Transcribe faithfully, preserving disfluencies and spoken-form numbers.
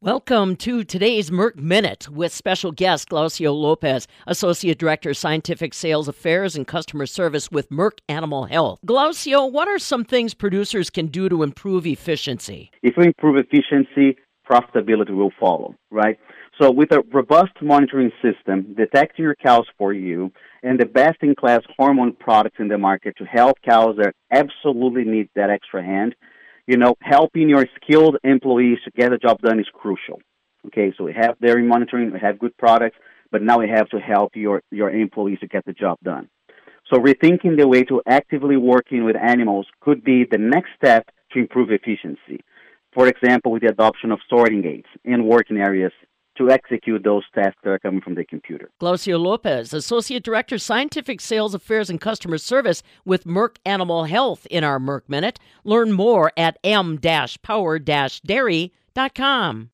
Welcome to today's Merck Minute with special guest Glaucio Lopez, Associate Director, Scientific Sales Affairs and Customer Service with Merck Animal Health. Glaucio, what are some things producers can do to improve efficiency? If we improve efficiency, profitability will follow, right? So with a robust monitoring system, detecting your cows for you, and the best-in-class hormone products in the market to help cows that absolutely need that extra hand, you know, helping your skilled employees to get the job done is crucial. Okay, so we have dairy monitoring, we have good products, but now we have to help your, your employees to get the job done. So rethinking the way to actively working with animals could be the next step to improve efficiency. For example, with the adoption of sorting aids in working areas to execute those tasks that are coming from the computer. Glaucio Lopez, Associate Director, Scientific Sales Affairs and Customer Service with Merck Animal Health in our Merck Minute. Learn more at m dash power dash dairy dot com.